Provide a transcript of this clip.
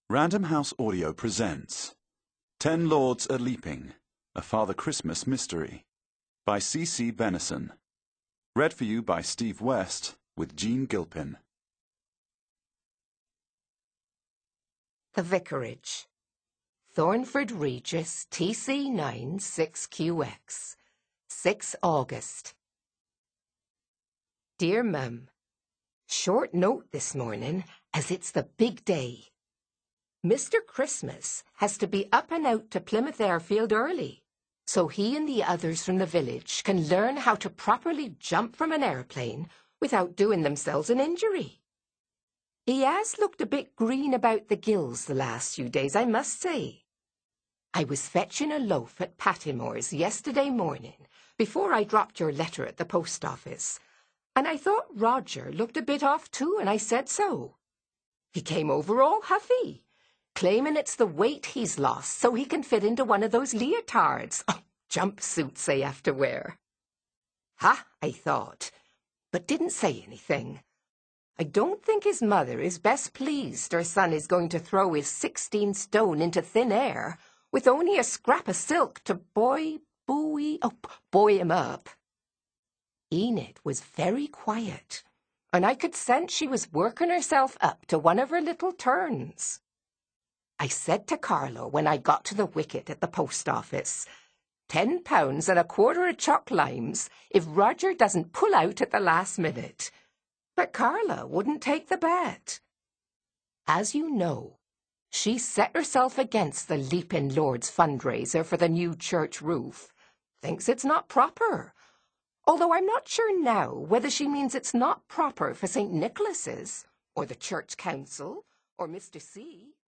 Random House Audio presents 10 Lords A-Leaping, a Father Christmas Mystery by C.C. Benison. Read for you by Steve West with Jean Gilpin. The Vicarage, Thornford Regis, TC9 6QX, 6 August. Dear Mum, short note this morning as it's the big day. Mr. Christmas has to be up and out to Plymouth Airfield early, so he and the others from the village can learn how to properly jump from an airplane without doing themselves an injury. He has looked a bit green about the gills the last few days, I must say. I was fetching a loaf at Pattimore's yesterday morning before I dropped your letter at the post office, and I thought Roger looked a bit off too, and I said so. He came over all huffy, claiming it's the weight he's lost so he can fit into one of those leotards, jumpsuits they have to wear. Ha, I thought, but didn't say anything. I don't think his mother is best pleased her son is going to throw his 16 stone into thin air with only a scrap of silk to buoy him up. Enid was very quiet, and I could sense she was working herself up to one of her little turns. I said to Carlo when I got to the wicket at the post office, £10 and a quarter of choc limes if Roger doesn't pull out at the last minute. But Carla wouldn't take the bet. As you know, she set herself against the Leaping Lords fundraiser for the new church roof. Thinks it's not proper. Although I'm not sure now whether she means it's not proper for St. Nicholas's, or the church council, or Mr. C.